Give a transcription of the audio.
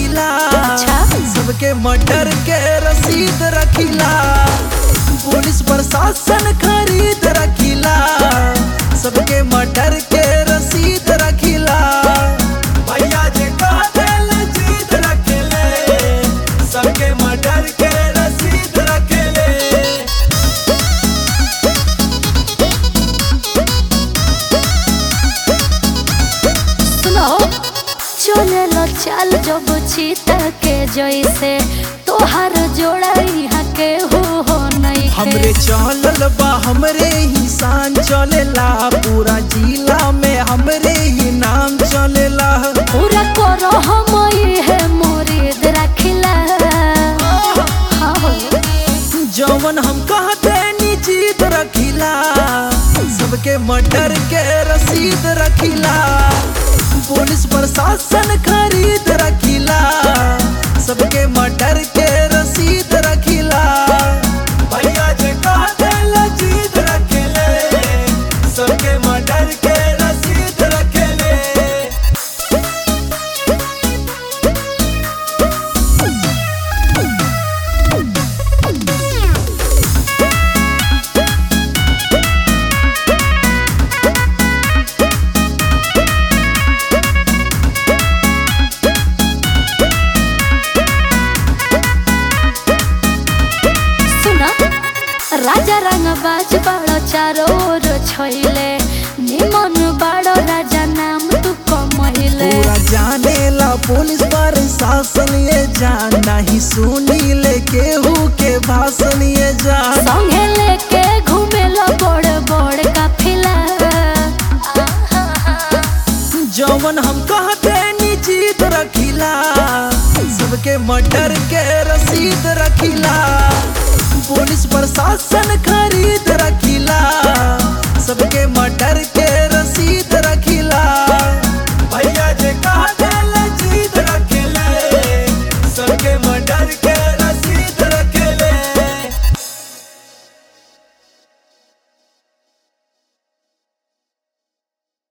रखिला। सबके मर्डर के रसीद रखिला। पुलिस प्रशासन खरीद रखिला। सबके मर्डर के रसीद रखिला। भैया जे कहल जीत रखेले। सबके मर्डर के रसीद रखेले। चले लो चाल जब चीता के जैसे तोहार जोड़ा यहाँ के हो नहीं। हमरे चलल बा हमरे ही शान चलेला। पूरा जिला में हमरे ही नाम चलेला। पूरा करो हम है मुरीद रखिला। जवन हम कहते नी जीत रखिला। सबके मर्डर के रसीद रखिला। पुलिस प्रशासन खरीद रखिला। सबके मर्डर के रसीद रखिला। भैया जे कहते जीत रखेले। सबके मर्डर के रसीद रखेले। राजा रंग बाज बड़ो चारो ओर छोइले। निमन बड़ो राजा नाम तू कमहिले। पूरा जानेला पुलिस प्रशासन ये जान। नहीं सुनी ले केहू के भाषण ये जान। संगे लेके घूमेला बड़ बड़ काफिला। जवन हम कहते नी जीत रखिला। सबके मर्डर के रसीद रखिला। पुलिस प्रशासन खरीद रखिला। सबके मर्डर के रसीद रखिला।